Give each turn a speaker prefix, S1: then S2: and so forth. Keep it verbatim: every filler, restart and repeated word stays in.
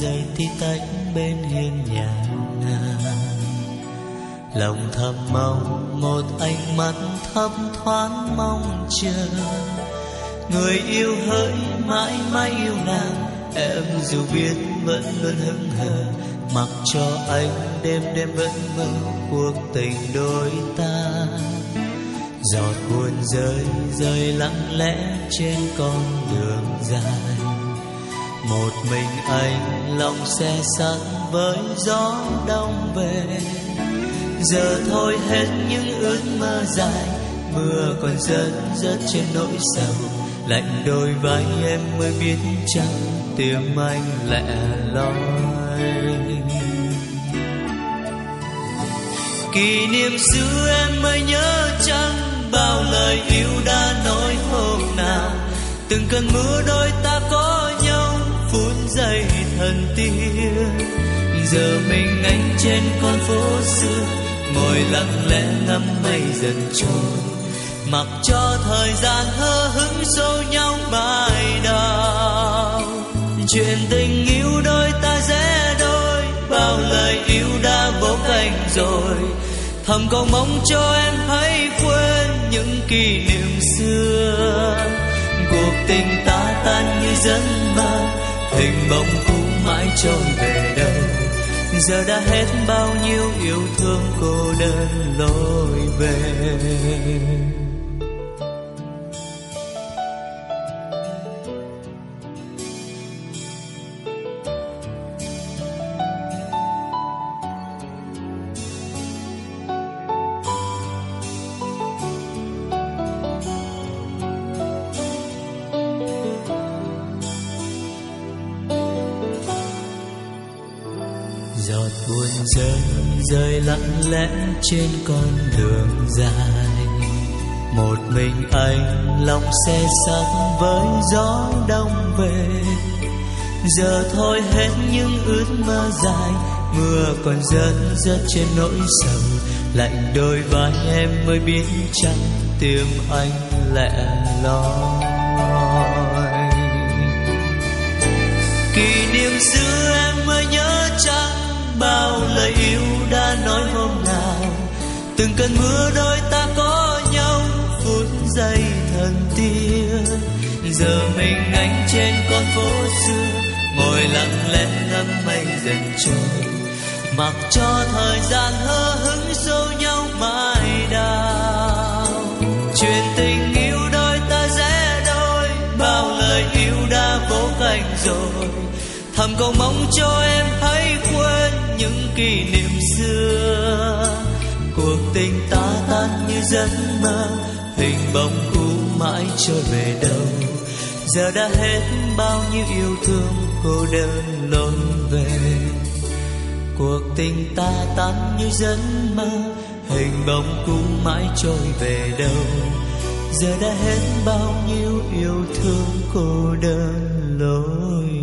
S1: giây tí tách bên hiên nhà nàng. Lòng thầm mong một ánh mắt thấp thoáng mong chờ, người yêu hỡi mãi mãi yêu nàng. Em dù biết vẫn luôn hững hờ, mặc cho anh đêm đêm vẫn mơ cuộc tình đôi ta. Giọt buồn rơi rơi lặng lẽ trên con đường dài, một mình anh lòng xe sắt với gió đông về. Giờ thôi hết những ước mơ dài, mưa còn rớt rớt trên nỗi sầu. Lạnh đôi vai em mới biết chăng tim anh lẻ loi. Kỷ niệm xưa em mới nhớ chăng, bao lời yêu đã nói hôm nào. Từng cơn mưa đôi ta có nhau, phút giây thần tiên. Giờ mình anh trên con phố xưa, ngồi lặng lẽ ngắm mây dần trôi, mặc cho thời gian hờ hững xô nhau mãi đau. Chuyện tình yêu đôi ta rẽ đôi, bao lời yêu đã vỗ cánh rồi. Thầm cầu mong cho em hãy quên những kỷ niệm xưa. Cuộc tình ta tan như giấc mơ, hình bóng cũ mãi trôi về đâu. Giờ đã hết bao nhiêu yêu thương cô đơn lối về. Giọt buồn rơi rơi lặng lẽ trên con đường dài, một mình anh lòng xe sắt với gió đông về. Giờ thôi hết những ước mơ dài, mưa còn rớt rớt trên nỗi sầu. Lạnh đôi vai em mới biết chăng tim anh lẻ loi. Kỷ niệm xưa em mới nhớ chăng, bao lời yêu đã nói hôm nào. Từng cơn mưa đôi ta có nhau, phút giây thần tiên. Giờ mình anh trên con phố xưa, ngồi lặng lẽ ngắm mây dần trôi, mặc cho thời gian hờ hững xô nhau mãi đau. Chuyện tình yêu đôi ta rẽ đôi, bao lời yêu đã vỗ cánh rồi. Thầm cầu mong cho em hãy quên những kỷ niệm xưa. Cuộc tình ta tan như giấc mơ, hình bóng cũ mãi trôi về đâu. Giờ đã hết bao nhiêu yêu thương cô đơn lối về. Cuộc tình ta tan như giấc mơ, hình bóng cũ mãi trôi về đâu. Giờ đã hết bao nhiêu yêu thương cô đơn lối